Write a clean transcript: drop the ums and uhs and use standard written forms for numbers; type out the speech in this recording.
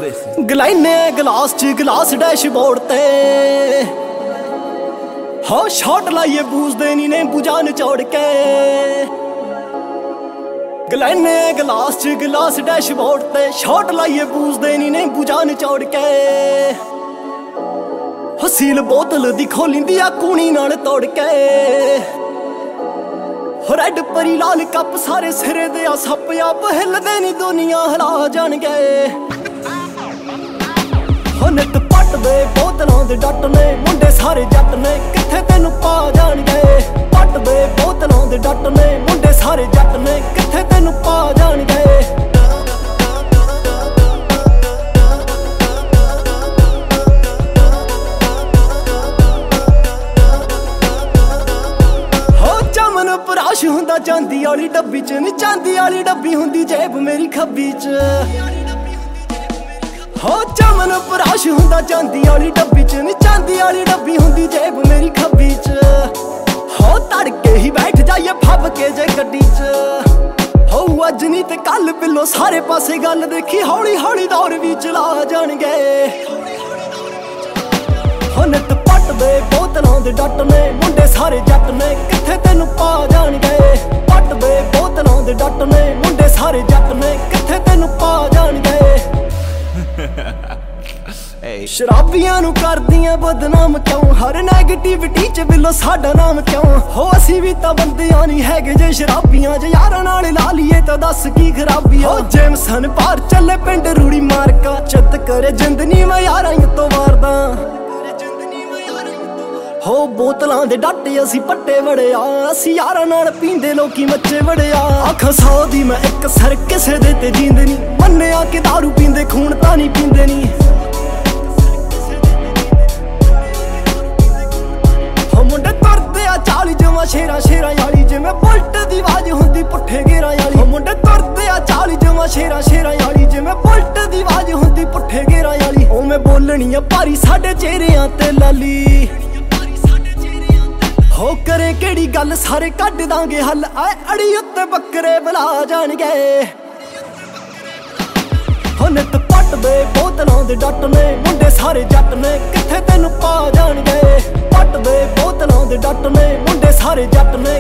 ਗਲਾਈਨੇ glass ਚ glass dashboard ਤੇ ਹੋ ਸ਼ਾਟ ਲਾਈਏ ਬੂਝਦੇ ਨੀ ਨੇ ਬੁਝਾ ਨਿਚੋੜ ਕੇ ਗਲਾਈਨੇ ਗਲਾਸ ਚ ਗਲਾਸ ਡੈਸ਼ਬੋਰਡ ਤੇ ਸ਼ਾਟ ਲਾਈਏ ਬੂਝਦੇ ਨੀ ਨੇ ਬੁਝਾ ਨਿਚੋੜ ਕੇ ਹਸੀਲ ਬੋਤਲ ਦੀ ਖੋਲਿੰਦੀ ਆ ਕੂਣੀ ਨਾਲ ਤੋੜ ਕੇ ਰੈਡ ਪਰੀ ਲਾਲ ਕੱਪ ਸਾਰੇ ਸਿਰੇ ਦੇ ਆ ਸੱਪ ਆਪ ਹਿੱਲਦੇ ਨੀ ਦੁਨੀਆ ਹਿਲਾ ਜਾਣਗੇ ਨਿੱਤ ਪੱਟਦੇ ਬੋਤਲਾਂ ਦੇ ਡੱਟ ਨੇ ਮੁੰਡੇ ਸਾਰੇ ਜੱਟ ਨੇ ਕਿੱਥੇ ਤੈਨੂੰ ਪਾ ਜਾਣਗੇ ਪੱਟਦੇ ਬੋਤਲਾਂ ਦੇ ਡੱਟ ਨੇ ਮੁੰਡੇ ਸਾਰੇ ਜੱਟ ਨੇ ਕਿੱਥੇ ਤੈਨੂੰ ਪਾ ਜਾਣਗੇ ਹੋ ਚਮਨ ਪਰਾਸ਼ ਹੁੰਦਾ ਚਾਂਦੀ ਵਾਲੀ ਡੱਬੀ ਚ ਨੀ ਚਾਂਦੀ ਵਾਲੀ ਡੱਬੀ ਹੁੰਦੀ ਜੇਬ ਮੇਰੀ ਖੱਬੀ ਚ ਹੋ ਚਮਨ ਪਰਾਸ਼ ਹੁੰਦਾ ਚਾਂਦੀ ਵਾਲੀ ਡੱਬੀ ਚ ਨੀ ਚਾਂਦੀ ਵਾਲੀ ਡੱਬੀ ਹੁੰਦੀ ਜੇਬ ਮੇਰੀ ਖੱਬੀ ਚ ਹੋ ਤੜਕੇ ਹੀ ਬੈਠ ਜਾਈਏ ਫੱਬ ਕੇ ਜੇ ਗੱਡੀ ਚ ਹੋ ਅੱਜ ਨੀ ਤੇ ਕੱਲ ਬਿੱਲੋ ਸਾਰੇ ਪਾਸੇ ਗੱਲ ਦੇਖੀ ਹੌਲੀ ਹੌਲੀ ਦੌਰ ਵੀ ਚਲਾ ਜਾਣਗੇ ਹੋ ਨਿੱਤ ਪੱਟਦੇ ਬੋਤਲਾਂ ਦੇ ਡੱਟ ਨੇ ਮੁੰਡੇ ਸਾਰੇ ਜੱਟ ਨੇ ਕਿੱਥੇ ਤੈਨੂੰ ਪਾ ਜਾਣਗੇ ਪੱਟਦੇ ਬੋਤਲਾਂ ਦੇ ਡੱਟ ਨੇ ਮੁੰਡੇ ਸਾਰੇ ਜੱਟ ਨੇ ਕਿੱਥੇ ਤੈਨੂੰ ਪਾ ਜਾਣਗੇ ਸ਼ਰਾਬੀਆਂ ਨੂੰ ਕਰਦੀਆਂ ਬਦਨਾਮ ਕਿਉਂ ਹਰ ਨੈਗੇਟਿਵਿਟੀ ਚ ਬਿੱਲੋ ਸਾਡਾ ਨਾਮ ਕਿਉਂ ਹੋ ਅਸੀਂ ਵੀ ਤਾਂ ਬੰਦਿਆਂ ਨਹੀਂ ਹੈਗੇ ਜੇ ਸ਼ਰਾਬੀਆਂ ਜੇ ਯਾਰਾਂ ਨਾਲ ਲਾ ਲਈਏ ਤਾਂ ਦੱਸ ਕੀ ਖਰਾਬੀ ਹੋ ਜੇਮਸਨ ਪਾਰ ਚੱਲੇ ਪਿੰਡ ਰੂੜੀ ਮਾਰਕਾ ਚਿੱਤ ਕਰੇ ਜਿੰਦ ਨੀ ਮੈਂ ਯਾਰਾਂ ਤੋਂ ਵਾਰਦਾ ਹੋ ਬੋਤਲਾਂ ਦੇ ਡੱਟ ਅਸੀਂ ਪੱਟੇ ਵੜਿਆ ਅਸੀਂ ਯਾਰਾਂ ਨਾਲ ਪੀਂਦੇ ਲੋਕੀ ਮੱਚੇ ਵੜਿਆ ਅੱਖ 100 ਦੀ ਮੈਂ ਇੱਕ ਸਰ ਕਿਸੇ ਦੇ ਤੇ ਜੀਂਦ ਨੀ ਮੰਨਿਆ ਕਿ ਦਾਰੂ ਪੀਂਦੇ ਖੂਨ ਤਾਂ ਨਹੀਂ ਪੀਂਦੇ ਨੀ ਹੋ ਮੁੰਡੇ ਤੁਰਦੇ ਆ ਚਾਲੀ ਜਮਾ ਸ਼ੇਰਾਂ ਸ਼ੇਰਾਂ ਵਾਲੀ ਜਿਵੇਂ ਬੁਲਟ ਦੀ ਆਵਾਜ਼ ਹੁੰਦੀ ਪੁੱਠੇ ਗੇਰਾਂ ਵਾਲੀ ਹੋ ਮੁੰਡੇ ਤੁਰਦੇ ਆ ਚਾਲੀ ਜਮਾ ਸ਼ੇਰਾਂ ਸ਼ੇਰਾਂ ਵਾਲੀ ਜਿਵੇਂ ਬੁਲਟ ਦੀ ਆਵਾਜ਼ ਹੁੰਦੀ ਪੁੱਠੇ ਗੇਰਾਂ ਵਾਲੀ ਉਵੇਂ ਬੋਲਣੀ ਆ ਭਾਰੀ ਸਾਡੇ ਚਿਹਰਿਆਂ ਤੇ ਲਾਲੀ ਹੋ ਕਰੇ ਕਿਹੜੀ ਗੱਲ ਸਾਰੇ ਕੱਢ ਦਾਂਗੇ ਹੱਲ ਆਏ ਅੜੀ ਉੱਤੇ ਬੱਕਰੇ ਬੁਲਾ ਜਾਣਗੇ ਹੋ ਨਿੱਤ ਪੱਟਦੇ ਬੋਤਲਾਂ ਦੇ ਡੱਟ ਨੇ ਮੁੰਡੇ ਸਾਰੇ ਜੱਟ ਨੇ ਕਿੱਥੇ ਤੈਨੂੰ ਪਾ ਜਾਣਗੇ ਪੱਟਦੇ ਬੋਤਲਾਂ ਦੇ ਡੱਟ ਨੇ ਮੁੰਡੇ ਸਾਰੇ ਜੱਟ ਨੇ